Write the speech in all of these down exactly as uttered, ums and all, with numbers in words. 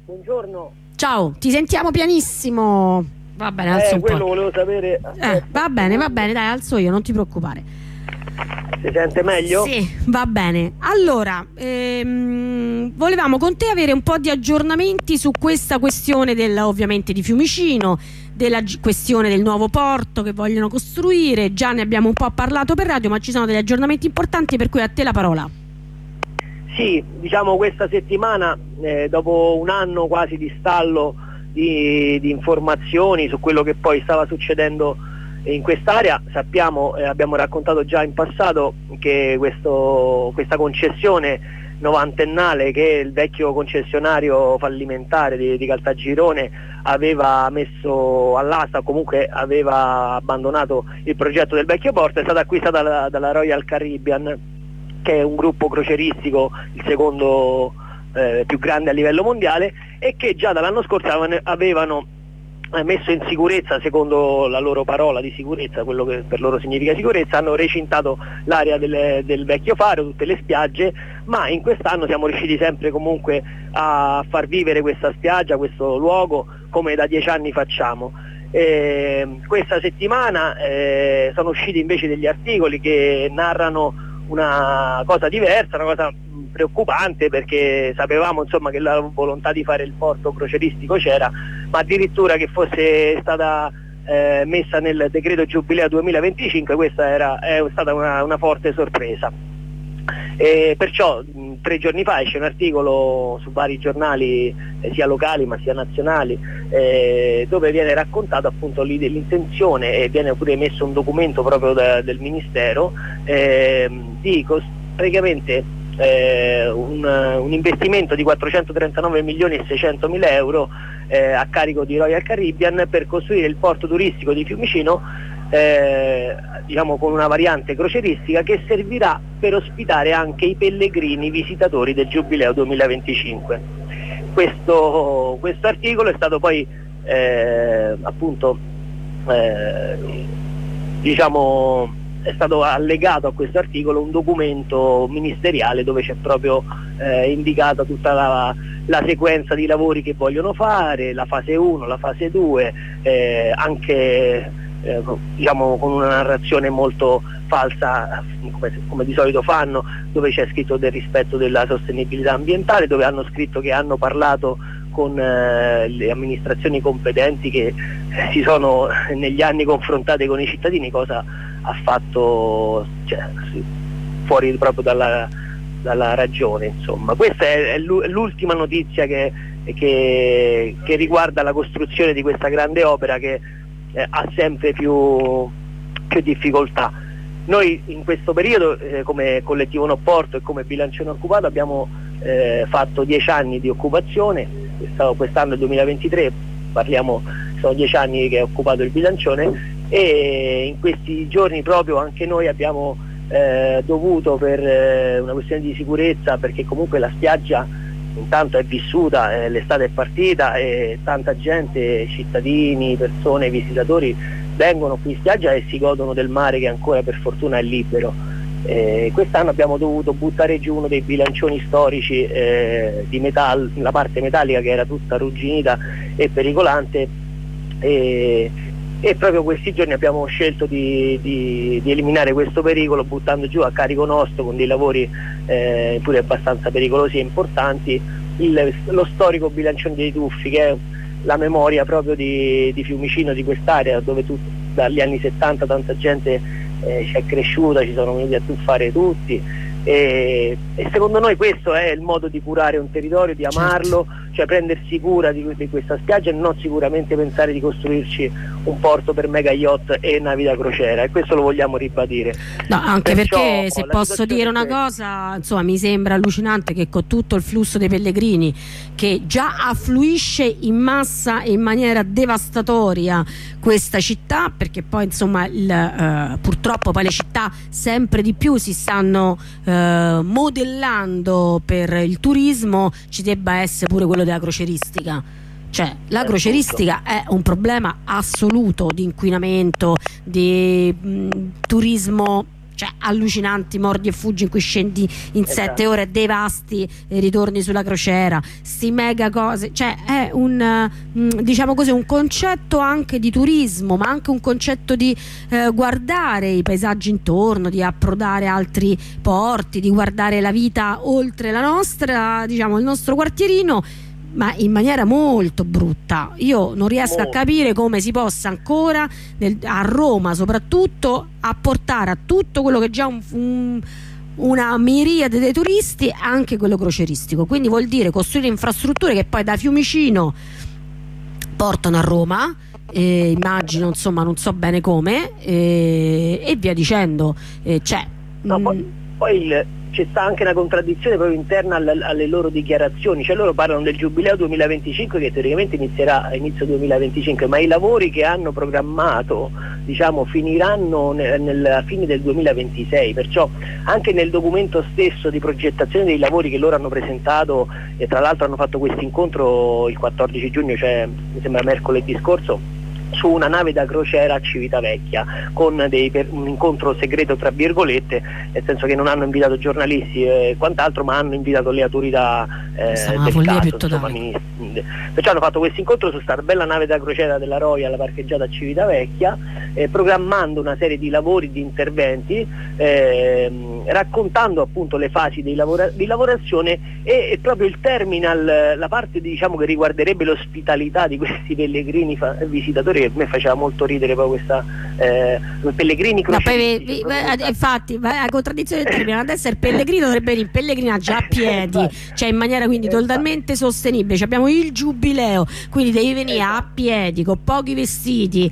Buongiorno. Ciao, ti sentiamo pianissimo. Va bene, alzo eh, un quello po'. volevo sapere. Eh, va bene, va bene, dai, alzo io, non ti preoccupare. Si sente meglio? Sì, va bene. Allora, ehm, volevamo con te avere un po' di aggiornamenti su questa questione del, ovviamente, di Fiumicino, della g- questione del nuovo porto che vogliono costruire. Già ne abbiamo un po' parlato per radio, ma ci sono degli aggiornamenti importanti, per cui a te la parola. Sì, diciamo questa settimana, eh, dopo un anno quasi di stallo di, di informazioni su quello che poi stava succedendo in quest'area, sappiamo, eh, abbiamo raccontato già in passato che questo, questa concessione novantennale che il vecchio concessionario fallimentare di, di Caltagirone aveva messo all'asta, comunque aveva abbandonato il progetto del vecchio porto, è stata acquistata dalla, dalla Royal Caribbean, che è un gruppo croceristico, il secondo eh, più grande a livello mondiale, e che già dall'anno scorso avevano, avevano messo in sicurezza, secondo la loro parola di sicurezza, quello che per loro significa sicurezza, hanno recintato l'area del, del vecchio faro, tutte le spiagge, ma in quest'anno siamo riusciti sempre comunque a far vivere questa spiaggia, questo luogo, come da dieci anni facciamo. Eh, questa settimana eh, sono usciti invece degli articoli che narrano una cosa diversa, una cosa preoccupante, perché sapevamo insomma che la volontà di fare il porto croceristico c'era, ma addirittura che fosse stata eh, messa nel decreto Giubileo duemilaventicinque, questa era, è stata una, una forte sorpresa. E perciò mh, tre giorni fa esce un articolo su vari giornali eh, sia locali ma sia nazionali, eh, dove viene raccontato appunto l'intenzione, e viene pure messo un documento proprio da, del Ministero eh, di praticamente eh, un, un investimento di quattrocentotrentanove milioni e seicentomila euro eh, a carico di Royal Caribbean per costruire il porto turistico di Fiumicino, Eh, diciamo con una variante croceristica che servirà per ospitare anche i pellegrini visitatori del Giubileo duemilaventicinque. Questo, questo articolo è stato poi eh, appunto eh, diciamo è stato allegato a questo articolo un documento ministeriale dove c'è proprio eh, indicata tutta la, la sequenza di lavori che vogliono fare, la fase uno, la fase due, eh, anche Eh, diciamo con una narrazione molto falsa, come, come di solito fanno, dove c'è scritto del rispetto della sostenibilità ambientale, dove hanno scritto che hanno parlato con eh, le amministrazioni competenti che eh, si sono negli anni confrontate con i cittadini, cosa ha fatto, cioè, fuori proprio dalla, dalla ragione. Insomma, questa è, è l'ultima notizia che, che, che riguarda la costruzione di questa grande opera che Eh, ha sempre più, più difficoltà. Noi in questo periodo eh, come collettivo No Porto e come bilancione occupato abbiamo eh, fatto dieci anni di occupazione, quest'anno è il duemilaventitré, parliamo, sono dieci anni che è occupato il bilancione, e in questi giorni proprio anche noi abbiamo eh, dovuto, per eh, una questione di sicurezza, perché comunque la spiaggia intanto è vissuta, eh, l'estate è partita e tanta gente, cittadini, persone, visitatori vengono qui in spiaggia e si godono del mare che ancora per fortuna è libero. Eh, quest'anno abbiamo dovuto buttare giù uno dei bilancioni storici eh, di metallo, la parte metallica che era tutta arrugginita e pericolante, e, e proprio questi giorni abbiamo scelto di, di, di eliminare questo pericolo buttando giù a carico nostro, con dei lavori eh, pure abbastanza pericolosi e importanti, il, lo storico bilancione dei Tuffi, che è la memoria proprio di, di Fiumicino, di quest'area dove tu, dagli anni settanta tanta gente eh, ci è cresciuta, ci sono venuti a tuffare tutti, e, e secondo noi questo è il modo di curare un territorio, di amarlo, certo. Cioè prendersi cura di, di questa spiaggia e non sicuramente pensare di costruirci un porto per mega yacht e navi da crociera, e questo lo vogliamo ribadire. No, anche Perciò, perché, se posso dire una cosa, insomma, mi sembra allucinante che con tutto il flusso dei pellegrini che già affluisce in massa e in maniera devastatoria questa città, perché poi insomma il, eh, purtroppo poi le città sempre di più si stanno eh, modellando per il turismo, ci debba essere pure quello della croceristica. Cioè la croceristica è un problema assoluto di inquinamento, di mh, turismo, cioè allucinanti, mordi e fuggi in cui scendi in esatto. sette ore, devasti e ritorni sulla crociera, sti mega cose, cioè è un diciamo così un concetto anche di turismo, ma anche un concetto di eh, guardare i paesaggi intorno, di approdare altri porti, di guardare la vita oltre la nostra, diciamo il nostro quartierino, ma in maniera molto brutta. Io non riesco molto. a capire come si possa ancora nel, a Roma soprattutto apportare a tutto quello che è già un, un, una miriade dei turisti anche quello croceristico, quindi vuol dire costruire infrastrutture che poi da Fiumicino portano a Roma, eh, immagino, insomma non so bene come, eh, e via dicendo, eh, c'è no, poi, poi il c'è sta anche una contraddizione proprio interna alle, alle loro dichiarazioni, cioè loro parlano del Giubileo duemilaventicinque che teoricamente inizierà a inizio duemilaventicinque, ma i lavori che hanno programmato, diciamo, finiranno nel, nella fine del duemilaventisei, perciò anche nel documento stesso di progettazione dei lavori che loro hanno presentato, e tra l'altro hanno fatto questo incontro il quattordici giugno, cioè mi sembra mercoledì scorso, su una nave da crociera a Civitavecchia, con dei, per, un incontro segreto tra virgolette, nel senso che non hanno invitato giornalisti e quant'altro, ma hanno invitato le autorità eh, del caso, insomma, perciò hanno fatto questo incontro su questa bella nave da crociera della Royal parcheggiata a Civitavecchia, eh, programmando una serie di lavori, di interventi, eh, raccontando appunto le fasi di, lavora di lavorazione e, e proprio il terminal, la parte diciamo che riguarderebbe l'ospitalità di questi pellegrini visitatori. A me faceva molto ridere poi questa eh, pellegrini croceristici. No, poi, infatti la contraddizione del termine, adesso il pellegrino dovrebbe venire in pellegrinaggio a piedi, cioè in maniera quindi totalmente sostenibile. Cioè, abbiamo il Giubileo, quindi devi venire a piedi con pochi vestiti,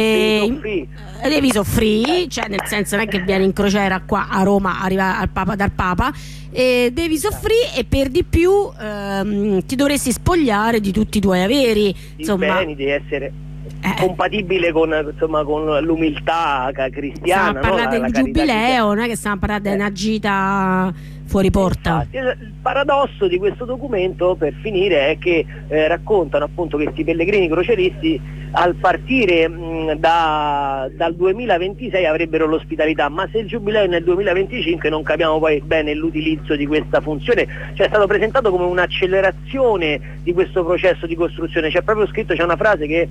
e devi soffrire, cioè nel senso non è che vieni in crociera qua a Roma, arriva al Papa dal Papa, e devi soffrire e per di più ehm, ti dovresti spogliare di tutti i tuoi averi, insomma, beni, devi essere Eh. compatibile con, insomma, con l'umiltà cristiana. Stiamo a parlare, no? del Giubileo, non è che stiamo a parlare di una gita fuori porta. Infatti, il paradosso di questo documento, per finire, è che eh, raccontano appunto che questi pellegrini croceristi al partire mh, da, dal duemilaventisei avrebbero l'ospitalità, ma se il Giubileo è nel duemilaventicinque non capiamo poi bene l'utilizzo di questa funzione. Cioè è stato presentato come un'accelerazione di questo processo di costruzione, c'è proprio scritto, c'è una frase che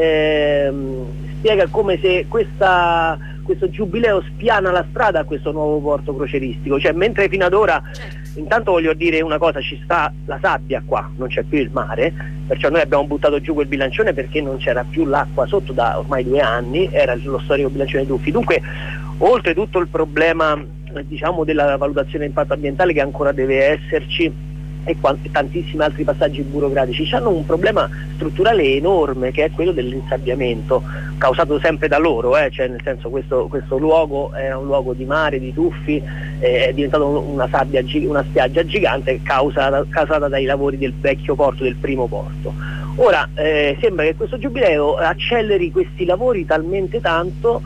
eh, spiega come se questa, questo Giubileo spiana la strada a questo nuovo porto croceristico, cioè mentre fino ad ora, intanto voglio dire una cosa, ci sta la sabbia qua, non c'è più il mare, perciò noi abbiamo buttato giù quel bilancione perché non c'era più l'acqua sotto da ormai due anni, era lo storico bilancione Duffi. Dunque, oltre tutto il problema diciamo della valutazione di impatto ambientale che ancora deve esserci e tantissimi altri passaggi burocratici, hanno un problema strutturale enorme che è quello dell'insabbiamento, causato sempre da loro, eh? Cioè nel senso questo, questo luogo era un luogo di mare, di tuffi, eh, è diventato una sabbia, una spiaggia gigante causata, causata dai lavori del vecchio porto, del primo porto. Ora eh, sembra che questo Giubileo acceleri questi lavori talmente tanto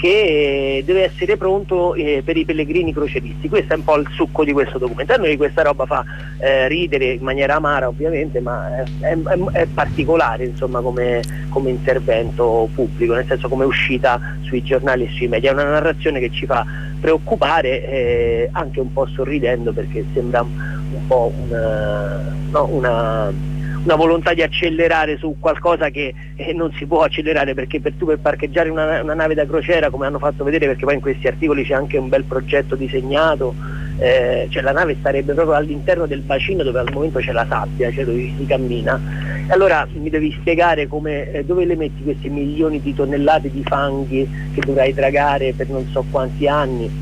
che deve essere pronto eh, per i pellegrini croceristi. Questo è un po' il succo di questo documento. A noi questa roba fa eh, ridere in maniera amara ovviamente, ma è, è, è particolare, insomma, come, come intervento pubblico, nel senso come uscita sui giornali e sui media. È una narrazione che ci fa preoccupare, eh, anche un po' sorridendo, perché sembra un po' una, no, una una volontà di accelerare su qualcosa che eh, non si può accelerare, perché per tu per parcheggiare una, una nave da crociera, come hanno fatto vedere, perché poi in questi articoli c'è anche un bel progetto disegnato, eh, cioè la nave starebbe proprio all'interno del bacino dove al momento c'è la sabbia, cioè dove si cammina. E allora mi devi spiegare come, eh, dove le metti questi milioni di tonnellate di fanghi che dovrai dragare per non so quanti anni.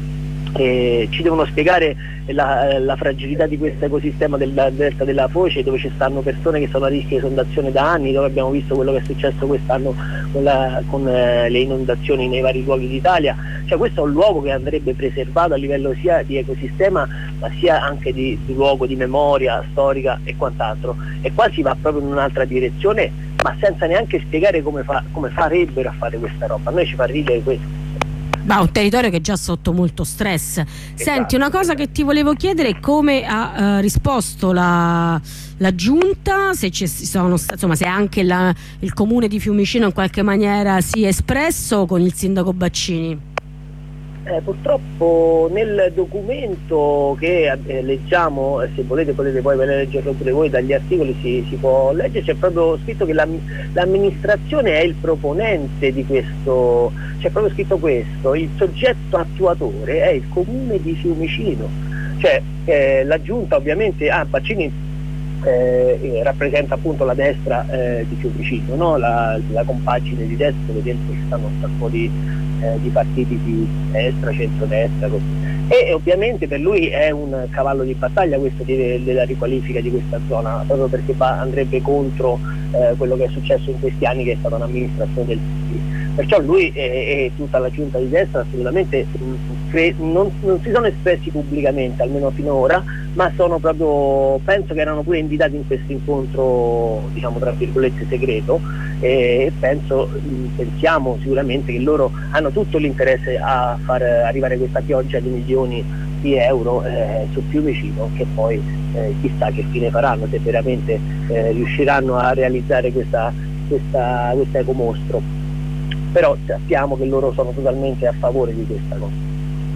Eh, ci devono spiegare la, la fragilità di questo ecosistema del delta della Foce, dove ci stanno persone che sono a rischio di esondazione da anni, dove abbiamo visto quello che è successo quest'anno con, la, con eh, le inondazioni nei vari luoghi d'Italia. Cioè questo è un luogo che andrebbe preservato a livello sia di ecosistema ma sia anche di, di luogo di memoria storica e quant'altro, e qua si va proprio in un'altra direzione, ma senza neanche spiegare come, fa, come farebbero a fare questa roba. A noi ci fa ridere questo. Ma un territorio che è già sotto molto stress. Esatto. Senti, una cosa che ti volevo chiedere è come ha uh, risposto la, la giunta, se ci sono, insomma, se anche la, il comune di Fiumicino in qualche maniera si è espresso con il sindaco Baccini. Eh, purtroppo nel documento che eh, leggiamo, eh, se volete potete poi leggerlo pure voi, dagli articoli si, si può leggere, c'è proprio scritto che l'amministrazione è il proponente di questo, c'è proprio scritto questo, il soggetto attuatore è il comune di Fiumicino, cioè eh, la giunta ovviamente, ah Baccini eh, rappresenta appunto la destra eh, di Fiumicino, no? la, la compagine di destra dove dentro ci stanno un po' di di partiti di destra, centrodestra, così. E ovviamente per lui è un cavallo di battaglia questo di, della riqualifica di questa zona, proprio perché va, andrebbe contro eh, quello che è successo in questi anni, che è stata un'amministrazione del P D. Perciò lui e, e tutta la giunta di destra assolutamente cre- non, non si sono espressi pubblicamente, almeno finora, ma sono proprio, penso che erano pure invitati in questo incontro, diciamo tra virgolette segreto, e penso, pensiamo sicuramente che loro hanno tutto l'interesse a far arrivare questa pioggia di milioni di euro eh, su Fiumicino, che poi eh, chissà che fine faranno, se veramente eh, riusciranno a realizzare questa, questa, questo ecomostro. Però sappiamo che loro sono totalmente a favore di questa cosa.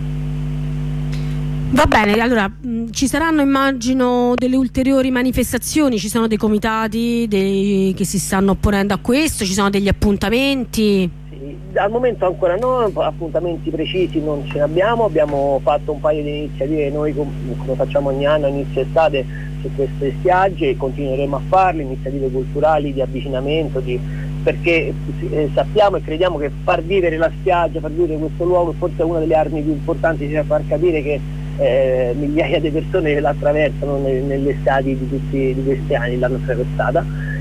Va bene, allora mh, ci saranno immagino delle ulteriori manifestazioni, ci sono dei comitati dei, che si stanno opponendo a questo, ci sono degli appuntamenti? Sì, al momento ancora no, appuntamenti precisi non ce ne abbiamo, abbiamo fatto un paio di iniziative noi com- come facciamo ogni anno inizio estate su queste spiagge e continueremo a farle, iniziative culturali di avvicinamento, di, perché eh, sappiamo e crediamo che far vivere la spiaggia, far vivere questo luogo forse è una delle armi più importanti, cioè far capire che Eh, migliaia di persone la attraversano nelle, nelle estati di tutti di questi anni, l'hanno attraversata,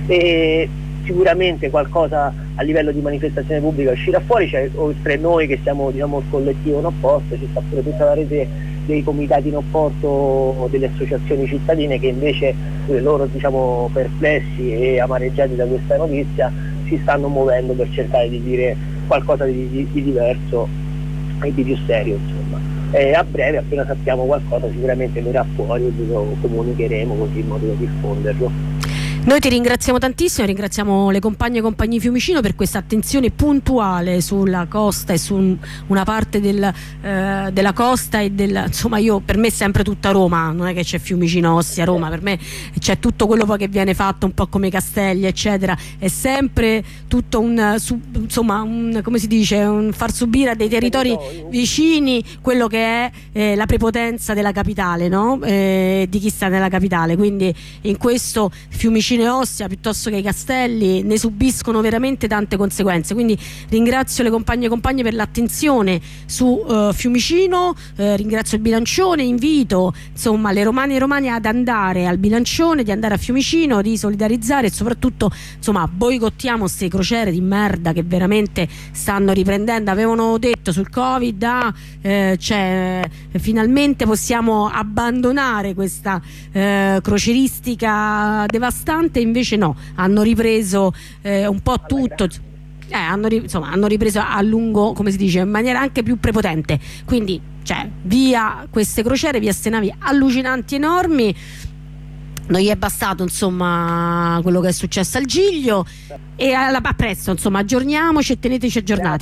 e sicuramente qualcosa a livello di manifestazione pubblica uscirà fuori, cioè, oltre noi che siamo diciamo il collettivo No Porto, ci sta pure tutta la rete dei comitati No Porto, delle associazioni cittadine che invece eh, loro diciamo perplessi e amareggiati da questa notizia si stanno muovendo per cercare di dire qualcosa di, di, di diverso e di più serio, insomma. Eh, a breve, appena sappiamo qualcosa, sicuramente verrà fuori e lo comunicheremo così in modo da diffonderlo. Noi ti ringraziamo tantissimo, ringraziamo le compagne e compagni Fiumicino per questa attenzione puntuale sulla costa e su un, una parte del, eh, della costa e del, insomma io per me è sempre tutta Roma, non è che c'è Fiumicino, Ostia, Roma, per me c'è tutto quello poi che viene fatto un po' come i Castelli eccetera, è sempre tutto un, su, insomma un, come si dice, un far subire a dei territori vicini quello che è eh, la prepotenza della capitale, no? Eh, di chi sta nella capitale, quindi in questo Fiumicino e Ostia piuttosto che i Castelli ne subiscono veramente tante conseguenze, quindi ringrazio le compagne e compagni per l'attenzione su uh, Fiumicino, eh, ringrazio il bilancione, invito insomma le romane e i romani ad andare al bilancione, di andare a Fiumicino, di solidarizzare e soprattutto insomma boicottiamo queste crociere di merda che veramente stanno riprendendo, avevano detto sul Covid ah, eh, cioè, finalmente possiamo abbandonare questa eh, croceristica devastante, invece no, hanno ripreso eh, un po' tutto, eh, hanno, insomma, hanno ripreso a lungo, come si dice, in maniera anche più prepotente, quindi cioè, via queste crociere, via queste navi allucinanti enormi. Non gli è bastato insomma quello che è successo al Giglio, e alla, a presto insomma, aggiorniamoci e teneteci aggiornati.